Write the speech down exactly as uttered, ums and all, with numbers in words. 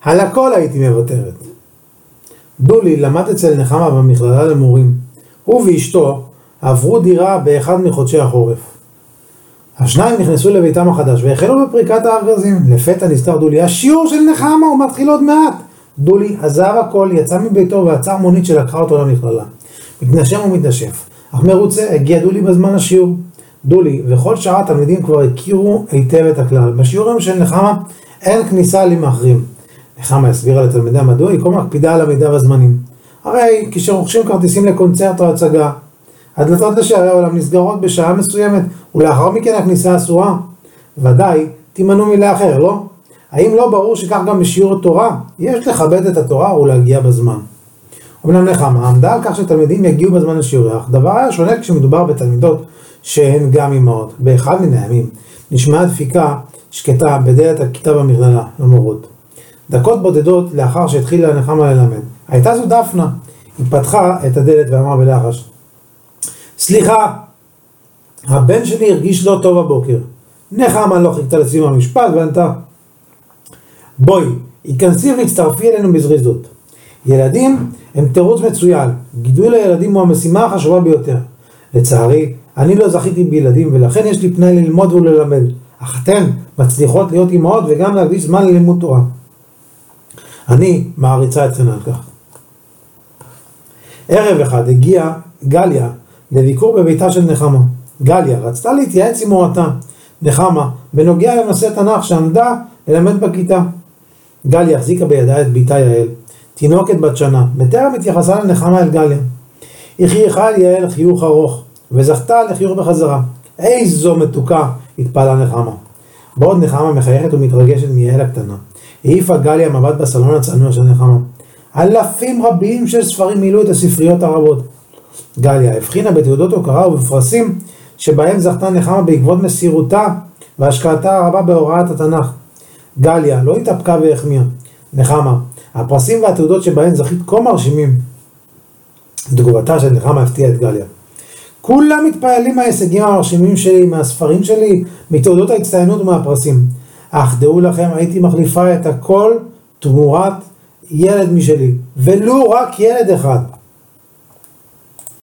על הכל הייתי מוותרת. דולי למד אצל נחמה במכללה למורים. הוא ואשתו עברו דירה באחד מחודשי החורף. השניים נכנסו לביתם החדש והחלו בפריקת הארגזים. לפתע נזכר דולי, השיעור של נחמה הוא מתחיל עוד מעט. דולי עזב הכל, יצא מביתו ועצר מונית שלקחה אותו למכללה. מתנשם ומתנשף, אך מרוצה הגיע דולי בזמן השיעור. דולי וכל שאר התלמידים כבר הכירו היטב את הכלל. בשיעורים של נחמה אין כניסה למאחרים. נחמה הסבירה לתלמידיה מדוע היא כה מקפידה על עמידה בזמנים. הרי כשרוכשים כרטיסים לקונצרט או הצגה, הדלתות לשערי העולם נסגרות בשעה מסוימת, ולאחר מכן הכניסה אסורה. ודאי תימנעו מלאחר, לא? האם לא ברור שכך גם בשיעור התורה? יש לכבד את התורה ולהגיע בזמן. אמנם נחמה עמדה על כך שתלמידים יגיעו בזמן לשיעור, אך דבר היה שונה כשמדובר בתלמידות שהן גם אמהות. באחד מן הימים נשמעה דפיקה שקטה בדלת הכיתה במכללה למורות. דקות בודדות לאחר שהתחילה נחמה ללמד. הייתה זו דפנה. היא פתחה את הדלת ואמרה בלחש, סליחה, הבן שלי הרגיש לא טוב הבוקר. נחמה לא חיכתה לסיום המשפט וענתה, בואי, היכנסי והצטרפי אלינו בזריזות. ילדים הם תירוץ מצוין. גידול הילדים הוא המשימה החשובה ביותר. לצערי, אני לא זכיתי בילדים ולכן יש לי פנאי ללמוד וללמד. אך אתן מצליחות להיות אמהות וגם להקדיש זמן ללימוד תורה. אני מעריצה אתכן על כך. ערב אחד הגיעה גליה לביקור בביתה של נחמה. גליה רצתה להתייעץ עם מורתה נחמה בנוגע לנושא תנ"ך שעמדה ללמד בכיתה. גליה החזיקה בידה את ביתה יעל, תינוקת בת שנה, בטרם התייחסה לנחמה אל גליה. היא חייכה על יעל חיוך ארוך וזכתה לחיוך בחזרה. איזו מתוקה, התפעלה נחמה. בעוד נחמה מחייכת ומתרגשת מיעל הקטנה, העיפה גליה מבט בסלון הצנוע של נחמה. אלפים רבים של ספרים מילאו את הספריות הרבות. גליה הבחינה בתעודות הוקרה ובפרסים שבהם זכתה נחמה בעקבות מסירותה והשקעתה הרבה בהוראת התנ"ך. גליה לא התאפקה והחמיאה. נחמה, הפרסים והתעודות שבהם זכית כה מרשימים. תגובתה של נחמה הפתיעה את גליה. כולם מתפעלים מההישגים המרשימים שלי, מהספרים שלי, מתעודות ההצטיינות ומהפרסים. אך דעו לכם, הייתי מחליפה את הכל תמורת ילד משלי, ולו רק ילד אחד.